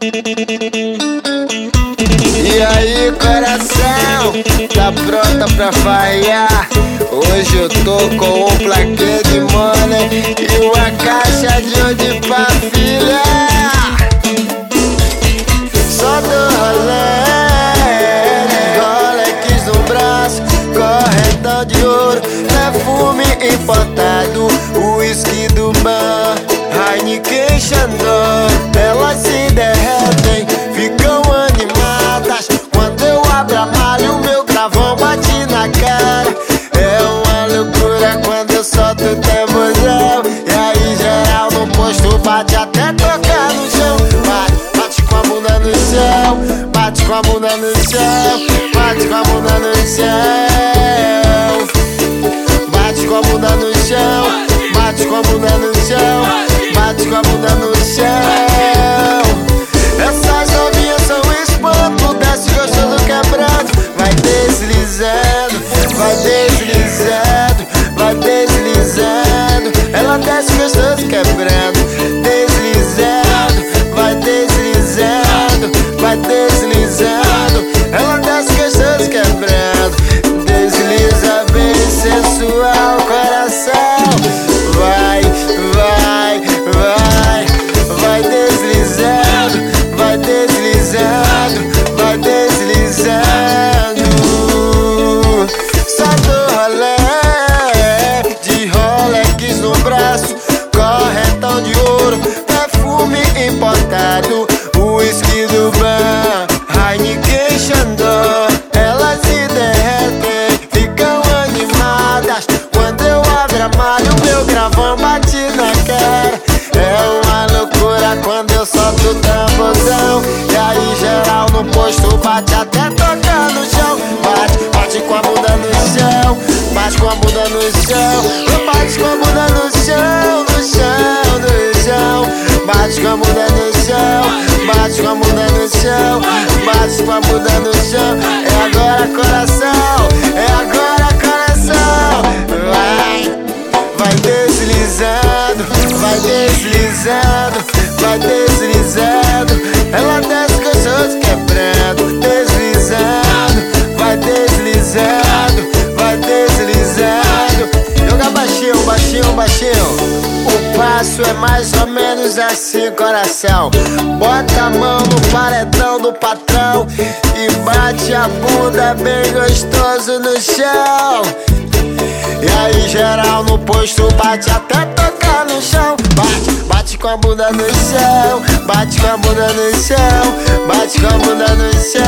E aí, coração, tá pronta pra farrear? Hoje eu tô com um plaquê de money e uma caixa de onde pra filha. Só do rolê, Rolex no braço, correntão de ouro, perfume importado, uísque do bar, Heineken Chandon. Elas se derretem, ficam animadas quando eu abro a mala e o meu gravão bate na cara. É uma loucura quando eu solto o tamborzão. E aí geral no posto bate até tocar no chão. Bate com a bunda no chão, bate com a bunda no chão, bate com a bunda no chão, bate com a bunda no chão, bate com a bunda no chão, bate com a bunda no chão. Essas novinhas são espanto, desce gostoso quebrando, vai deslizando, vai deslizando, vai deslizando. Ela desce gostoso quebrando, deslizando, vai deslizando, vai deslizando. Ela desce gostoso quebrando, desliza bem sensual, coração. Vai, vai, vai, vai deslizando, vai deslizando, vai deslizando. Só do rolê, de Rolex no braço, correntão de ouro, perfume importado, uísque do bar, Heineken Chandon. Elas se derretem, ficam animadas quando eu abro a mala e o meu gravão bate na cara. É uma loucura quando eu solto o tamborzão. E aí geral no posto bate até tocar no chão. Bate, bate com a bunda no chão, bate com a bunda no chão, bate com a bunda no chão, no chão, no chão. Bate com a bunda no chão, bate com a bunda no chão, bate com a bunda no chão. É agora, coração, é agora, coração. Vai, vai deslizando, vai deslizando, vai deslizando. Ela desce gostoso quebrando, deslizando, vai deslizando, vai deslizando. Joga baixinho, baixinho, baixinho. O passo é mais ou menos assim, coração. Bota a mão no paredão do patrão e bate a bunda bem gostoso no chão. E aí geral no posto bate até tocar no chão. Bate, bate com a bunda no chão, bate com a bunda no chão, bate com a bunda no chão.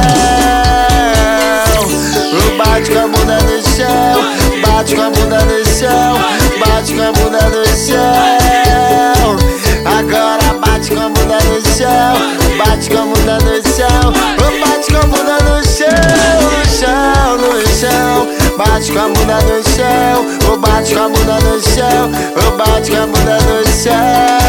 Bate com a bunda no chão, bate com a bunda no chão, bate com a bunda no chão. Agora bate com a bunda no chão, bate com a bunda no chão, bate com a bunda no chão, no chão, no chão. Bate com a bunda no chão, bate com a bunda no chão, bate com a bunda no chão.